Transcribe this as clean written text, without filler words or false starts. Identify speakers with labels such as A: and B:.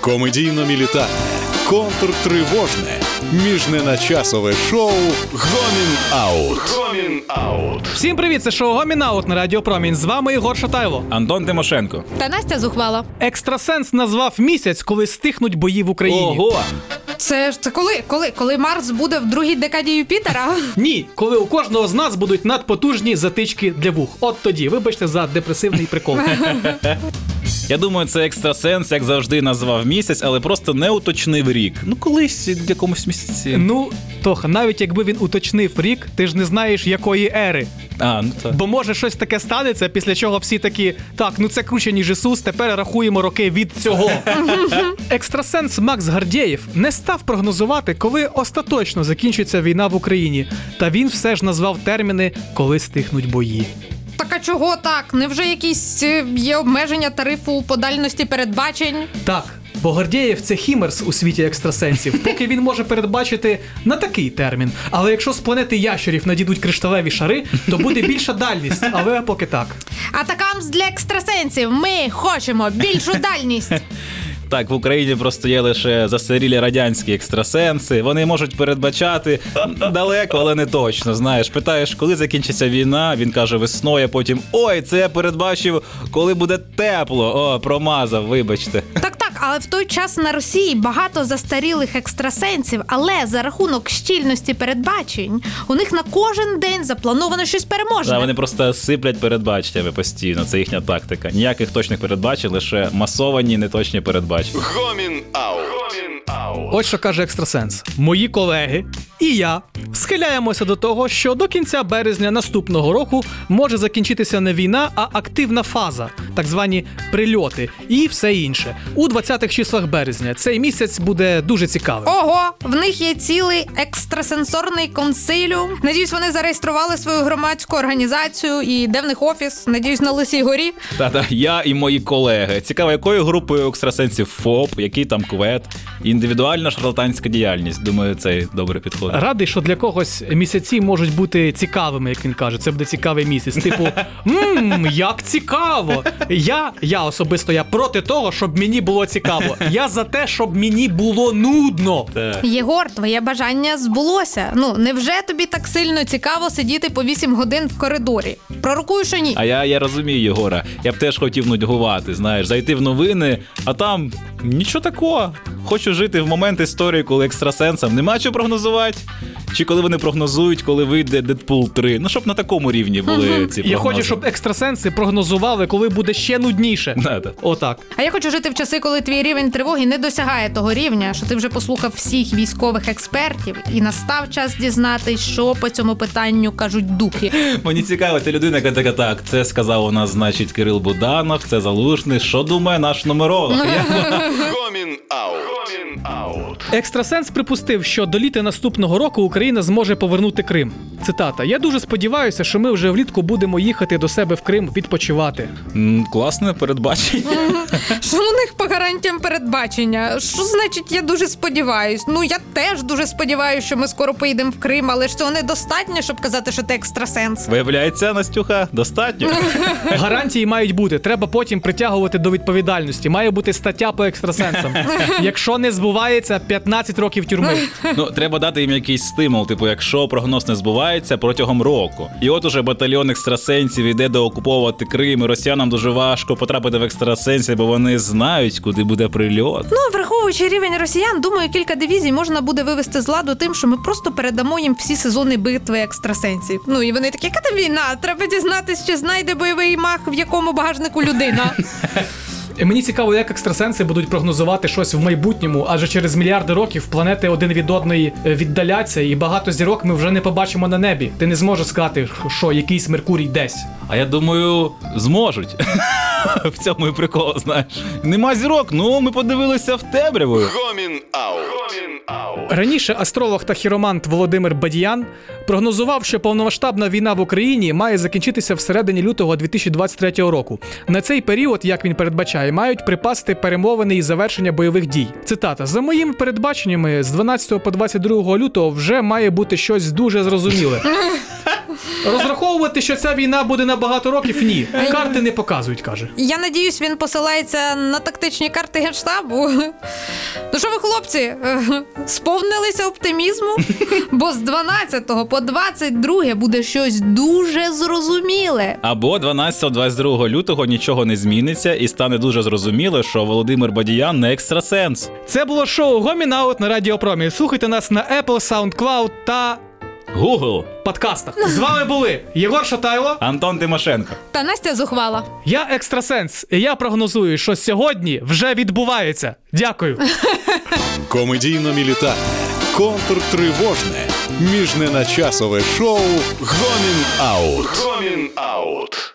A: Комедійно-мілітарне, контртривожне, міжненачасове шоу «Гомін Аут». «Гомін Аут».
B: Всім привіт, це шоу «Гомін Аут» на Радіо Промінь. З вами Ігор Шатайло.
C: Антон Тимошенко.
D: Та Настя Зухвала.
B: Екстрасенс назвав місяць, коли стихнуть бої в Україні.
C: Ого!
D: Це коли Марс буде в другій декаді Юпітера?
B: Ні, коли у кожного з нас будуть надпотужні затички для вух. От тоді, вибачте за депресивний прикол.
C: Я думаю, це екстрасенс, як завжди, назвав місяць, але просто не уточнив рік. Ну, колись в якомусь місяці.
B: Ну, Тоха, навіть якби він уточнив рік, ти ж не знаєш, якої ери.
C: Ну так.
B: Бо може щось таке станеться, після чого всі такі, так, ну це круче, ніж Ісус, тепер рахуємо роки від цього. Екстрасенс Макс Гордєєв не став прогнозувати, коли остаточно закінчиться війна в Україні. Та він все ж назвав терміни, коли стихнуть бої.
D: Так а чого так? Невже якісь є обмеження тарифу по дальності передбачень?
B: Так, бо Гордєєв – це хімерс у світі екстрасенсів, поки він може передбачити на такий термін. Але якщо з планети ящерів надійдуть кришталеві шари, то буде більша дальність, але поки так.
D: Атакамс для екстрасенсів. Ми хочемо більшу дальність.
C: Так, в Україні просто є лише застарілі радянські екстрасенси. Вони можуть передбачати далеко, але не точно, знаєш. Питаєш, коли закінчиться війна, він каже весною, а потім ой, це я передбачив, коли буде тепло. О, промазав, вибачте.
D: Так, але в той час на Росії багато застарілих екстрасенсів, але за рахунок щільності передбачень у них на кожен день заплановано щось переможне.
C: Да, вони просто сиплять передбаченнями постійно, це їхня тактика. Ніяких точних передбачень, лише масовані неточні передбачення.
A: «Гомін Аут». «Гомін Аут».
B: Ось що каже екстрасенс. Мої колеги і я схиляємося до того, що до кінця березня наступного року може закінчитися не війна, а активна фаза, так звані прильоти і все інше. У 20-х числах березня цей місяць буде дуже цікавим.
D: Ого, в них є цілий екстрасенсорний консиліум. Надіюсь, вони зареєстрували свою громадську організацію і де в них офіс? Надіюсь, на Лисій горі?
C: Та-та, я і мої колеги. Цікаво, якою групою екстрасенсів ФОП, який там квет, індивідуальна шарлатанська діяльність. Думаю, це добре підходить.
B: Радий, що для когось місяці можуть бути цікавими, як він каже. Це буде цікавий місяць. Типу, як цікаво! Я особисто проти того, щоб мені було цікаво. Я за те, щоб мені було нудно.
D: Єгор, твоє бажання збулося. Невже тобі так сильно цікаво сидіти по 8 годин в коридорі? Пророкую, що ні.
C: А я розумію, Єгора. Я б теж хотів нудьгувати, знаєш, зайти в новини, а там нічого такого. Хочу жити в момент історії, коли екстрасенсам нема чого прогнозувати. Чи коли вони прогнозують, коли вийде Дедпул 3. Ну, щоб на такому рівні були ці прогнози.
B: Я хочу, щоб екстрасенси прогнозували, коли буде ще нудніше.
C: Да.
B: Отак.
D: А я хочу жити в часи, коли твій рівень тривоги не досягає того рівня, що ти вже послухав всіх військових експертів і настав час дізнатись, що по цьому питанню кажуть духи.
C: Мені цікаво, ти людина, яка така, так, це сказав у нас, значить, Кирил Буданов, це Залужний. Що думає наш нумеролог?
A: «Гомін Аут». «Гомін Аут».
B: Екстрасенс припустив, що до літа наступного року Україна зможе повернути Крим. Цитата. «Я дуже сподіваюся, що ми вже влітку будемо їхати до себе в Крим відпочивати».
C: Класне передбачення.
D: Що у них по гарантіям передбачення? Що значить «я дуже сподіваюсь»? Я теж дуже сподіваюся, що ми скоро поїдемо в Крим, але ж цього недостатньо, щоб казати, що ти екстрасенс.
C: Виявляється, Настюха, достатньо.
B: Гарантії мають бути. Треба потім притягувати до відповідальності. Має бути стаття по екстрасенсам. Якщо не збувається, 15 років тюрми.
C: Треба дати їм якийсь стимул, типу, якщо прогноз не збувається протягом року. І от уже батальйон екстрасенсів йде доокуповувати Крим, і росіянам дуже важко потрапити в екстрасенсів, бо вони знають, куди буде прильот.
D: Враховуючи рівень росіян, думаю, кілька дивізій можна буде вивести з ладу тим, що ми просто передамо їм всі сезони битви екстрасенсів. І вони такі, яка там війна? Треба дізнатись, чи знайде бойовий мах, в якому багажнику людина.
B: Мені цікаво, як екстрасенси будуть прогнозувати щось в майбутньому, адже через мільярди років планети один від одної віддаляться, і багато зірок ми вже не побачимо на небі. Ти не зможеш сказати, що якийсь Меркурій десь.
C: А я думаю, зможуть. В цьому і прикол, знаєш. Нема зірок, ми подивилися в темряву.
A: «Гомін Аут». «Гомін Аут».
B: Раніше астролог та хіромант Володимир Бадіян прогнозував, що повномасштабна війна в Україні має закінчитися всередині лютого 2023 року. На цей період, як він передбачає, мають припасти перемовини і завершення бойових дій. Цитата. «За моїми передбаченнями, з 12 по 22 лютого вже має бути щось дуже зрозуміле». Розраховувати, що ця війна буде на багато років, ні. Карти не показують, каже.
D: Я надіюсь, він посилається на тактичні карти Генштабу. Ну що ви, хлопці, сповнилися оптимізму? Бо з 12 по 22 буде щось дуже зрозуміле.
C: Або 12-22 лютого нічого не зміниться і стане дуже зрозуміло, що Володимир Бадіян не екстрасенс.
B: Це було шоу «Гомін Аут» на Радіо Промі. Слухайте нас на Apple, SoundCloud та
C: Google.
B: подкастах. З вами були Єгор Шатайло,
C: Антон Тимошенко.
D: Та Настя Зухвала.
B: я екстрасенс, і я прогнозую, що сьогодні вже відбувається. Дякую.
A: Комедійно-мілітарне, контртривожне, міжненачасове шоу «Гомін Аут». «Гомін Аут».